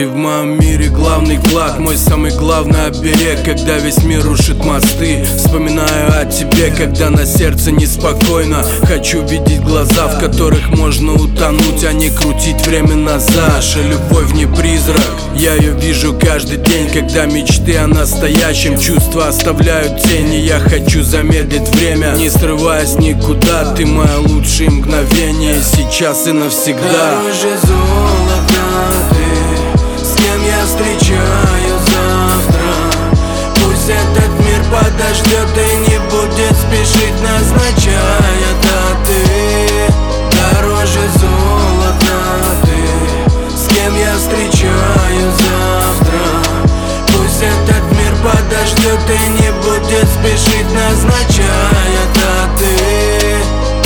Ты в моем мире главный клад, мой самый главный оберег. Когда весь мир рушит мосты, вспоминаю о тебе, когда на сердце неспокойно. Хочу видеть глаза, в которых можно утонуть, а не крутить время назад. Наша любовь не призрак, я ее вижу каждый день. Когда мечты о настоящем, чувства оставляют тени. Я хочу замедлить время, не срываясь никуда. Ты мое лучшее мгновение, сейчас и навсегда. Дороже золота ты, с кем я встречаю завтра. Пусть этот мир подождет и не будет спешить, назначая даты. Дороже золота ты, с кем я встречаю завтра. Пусть этот мир подождет и не будет спешить, назначая даты.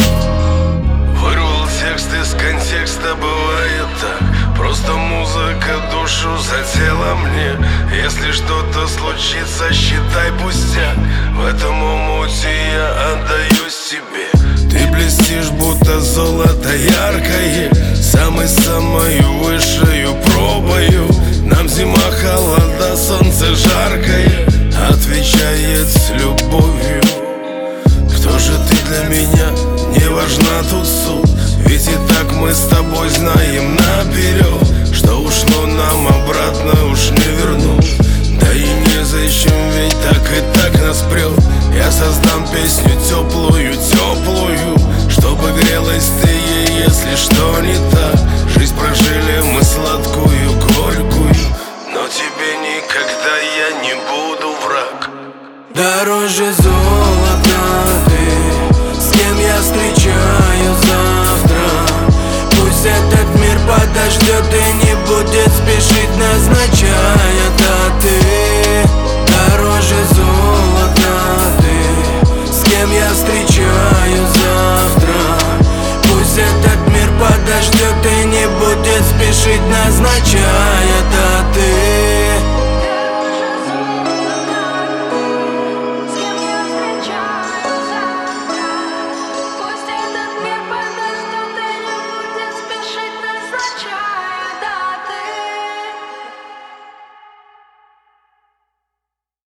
Вырвал текст из контекста, бывает так. Просто музыка душу задела мне. Если что-то случится, считай пустяк. В этом омуте я отдаюсь тебе. Ты блестишь, будто золото яркое, самой-самою высшую пробою. Нам зима холода, солнце жаркое отвечает с любовью. Кто же ты для меня? Не важна тут суть, ведь и так мы с тобой знаем наперед, что ушло нам обратно уж не вернуть. Да и незачем, ведь так нас прет. Я создам песню теплую, чтобы грелась ты ей, если что не так. Жизнь прожили мы сладкую, горькую, но тебе никогда я не буду враг. Дороже золота ты, с кем я встречаю завтра. Пусть этот мир подождет и не будет спешить, назначая даты. Дороже золота ты, с кем я встречаю завтра. Пусть этот мир подождет и не будет спешить, назначая